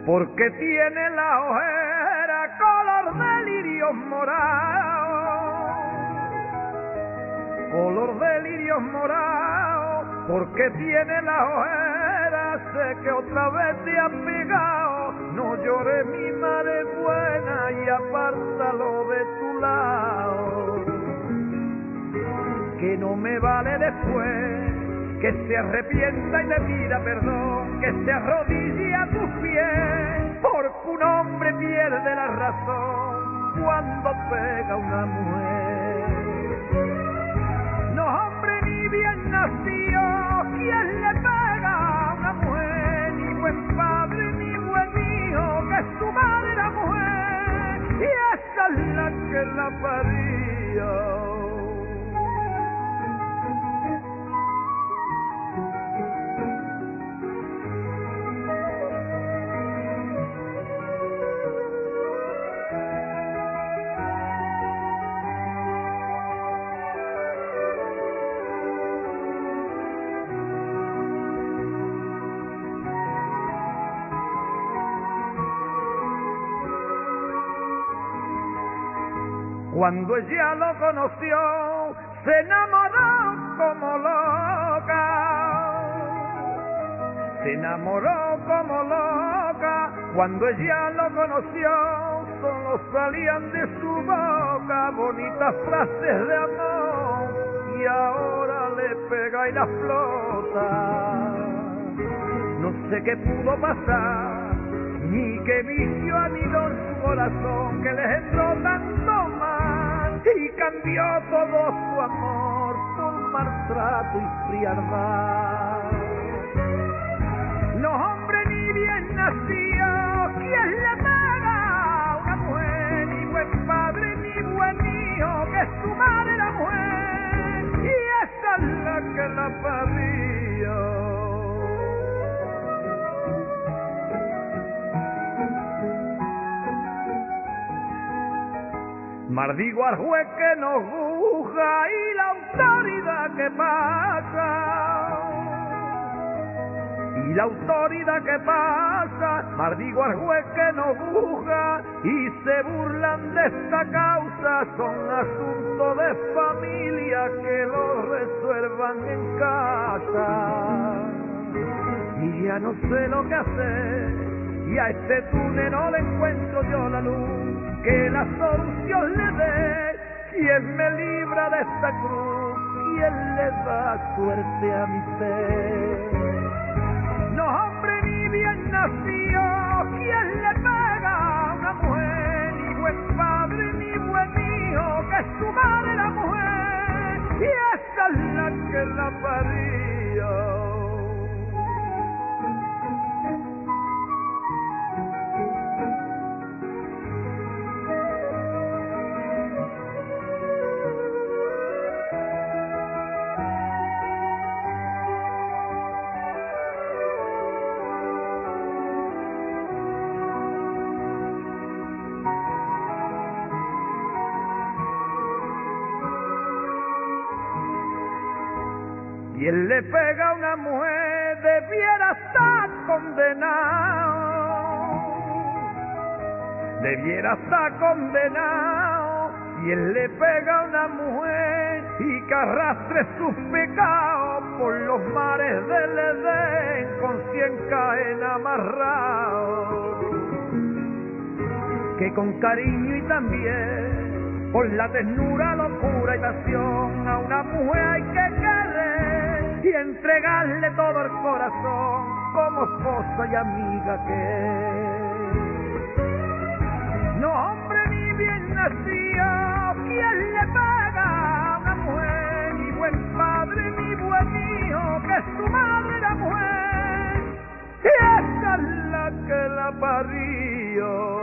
porque tiene la ojera color de lirios morados, color de lirios morados, porque tiene la ojera, sé que otra vez te has pegado, no llores mi madre buena y apártalo de tu lado, que no me vale después que se arrepienta y le pida perdón, que se arrodille a tus pies, porque un hombre pierde la razón cuando pega a una mujer. No, hombre, ni bien nacido, quien le pega a una mujer, ni buen padre, ni buen hijo, que su madre era mujer, y esa es la que la paría. Cuando ella lo conoció, se enamoró como loca, se enamoró como loca. Cuando ella lo conoció, solo salían de su boca bonitas frases de amor, y ahora le pega y la flota. No sé qué pudo pasar, ni qué vicio anidó en su corazón, que les entró tanto mal y cambió todo su amor por maltrato y frialdad. No, hombre, ni bien nacido, quien le pega a una mujer, ni buen padre, ni buen hijo, que su madre era mujer, y esa es la que la parió. Maldigo al juez que nos juzga y la autoridad que pasa, y la autoridad que pasa. Maldigo al juez que nos juzga y se burlan de esta causa, son asuntos de familia que lo resuelvan en casa. Y ya no sé lo que hacer, y a este túnel no le encuentro yo la luz, que la solución le dé. Quien me libra de esta cruz, quien le da suerte a mi ser. No, hombre, ni bien nacido, quien le pega a una mujer, ni buen padre, ni buen hijo, que su madre era mujer, y esa es la que la parió. Y él le pega a una mujer, debiera estar condenado, debiera estar condenado. Y él le pega a una mujer y que arrastre sus pecados por los mares del Edén con 100 cadenas amarrados. Que con cariño y también por la ternura, locura y pasión a una mujer hay que querer y entregarle todo el corazón como esposa y amiga que es. No, hombre, ni bien nacido, quien le pega a una mujer, ni buen padre, ni buen hijo, que su madre era mujer, y esa es la que la parió.